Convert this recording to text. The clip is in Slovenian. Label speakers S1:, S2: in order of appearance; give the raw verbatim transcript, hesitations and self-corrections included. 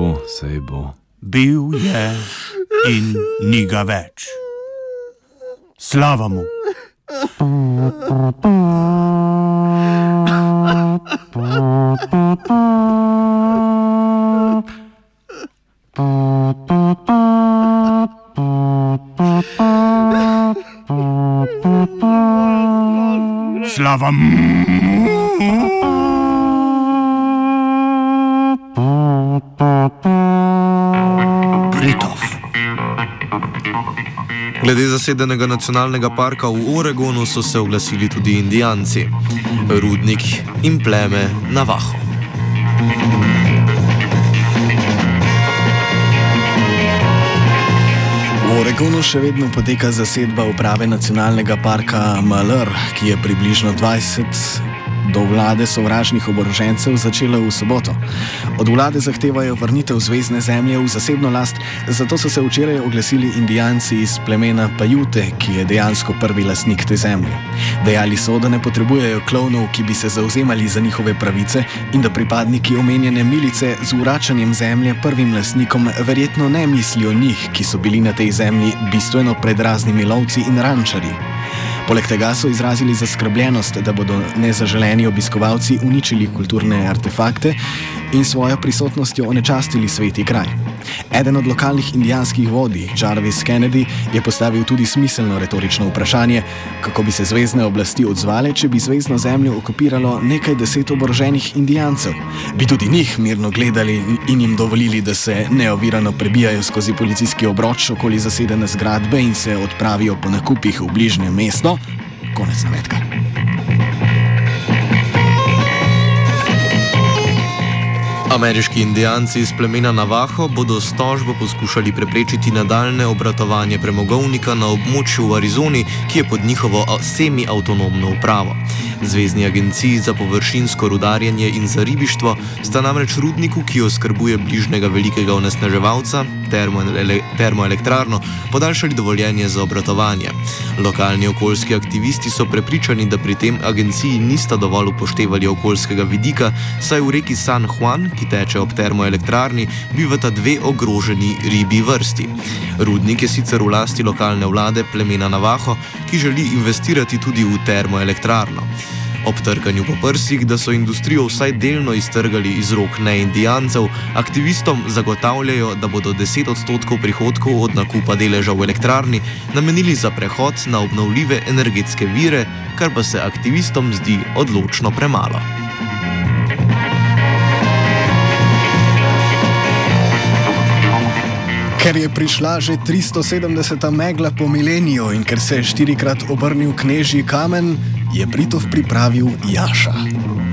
S1: bo, sej bo.
S2: Bil je in ni ga več. Slava mu. Slava mu. Britov.
S3: Glede zasedenega nacionalnega parka v Oregonu so se oglasili tudi Indijanci, rudnik in pleme Navajo.
S4: V Oregonu še vedno poteka zasedba uprave nacionalnega parka Malheur, ki je približno dvajset do vlade sovražnih oborožencev začela v soboto. Od vlade zahtevajo vrnitev zvezne zemlje v zasebno last, zato so se včeraj oglasili Indijanci iz plemena Pajute, ki je dejansko prvi lastnik te zemlje. Dejali so, da ne potrebujejo klovnov, ki bi se zauzemali za njihove pravice in da pripadniki omenjene milice z vračanjem zemlje prvim lastnikom verjetno ne mislijo njih, ki so bili na tej zemlji bistveno pred raznimi lovci in rančarji. Poleg tega so izrazili zaskrbljenost, da bodo nezaželeni obiskovalci uničili kulturne artefakte in svojo prisotnostjo onečastili sveti kraj. Eden od lokalnih indijanskih vodij, Jarvis Kennedy, je postavil tudi smiselno retorično vprašanje, kako bi se zvezne oblasti odzvale, če bi zvezno zemljo okupiralo nekaj deset oboroženih Indijancev. Bi tudi njih mirno gledali in jim dovolili, da se neovirano prebijajo skozi policijski obroč okoli zasedene zgradbe in se odpravijo po nakupih v bližnje mesto? Konec navedka.
S3: Ameriški Indijanci iz plemena Navajo bodo s tožbo poskušali preprečiti nadaljne obratovanje premogovnika na območju v Arizoni, ki je pod njihovo semi-avtonomno upravo. Zvezni agenciji za površinsko rudarjenje in za ribištvo sta namreč rudniku, ki oskrbuje bližnjega velikega onesnaževalca, termoele termoelektrarno, podaljšali dovoljenje za obratovanje. Lokalni okoljski aktivisti so prepričani, da pri tem agenciji nista dovolj upoštevali okoljskega vidika, saj v reki San Juan, ki teče ob termoelektrarni, bivata dve ogroženi ribi vrsti. Rudnik je sicer v lasti lokalne vlade plemena Navajo, ki želi investirati tudi v termoelektrarno. Ob trkanju po prsih, da so industrijo vsaj delno iztrgali iz rok neindijancev, aktivistom zagotavljajo, da bodo deset odstotkov prihodkov od nakupa deleža v elektrarni namenili za prehod na obnovljive energetske vire, kar pa se aktivistom zdi odločno premalo.
S4: Ker je prišla že tristo sedemdeseta megla po mileniju in ker se je štirikrat obrnil knežji kamen, je Britov pripravil Jaša.